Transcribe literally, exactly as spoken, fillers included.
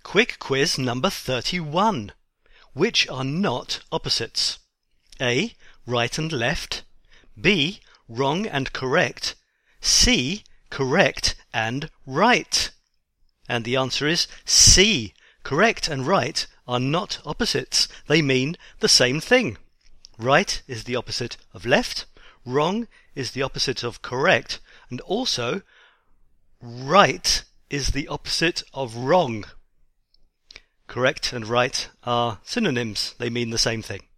Quick quiz number thirty-one. Which are not opposites? A. Right and left. B. Wrong and correct. C. Correct and right. And the answer is C. Correct and right are not opposites. They mean the same thing. Right is the opposite of left. Wrong is the opposite of correct. And also, right is the opposite of wrong. Correct and right are synonyms. They mean the same thing.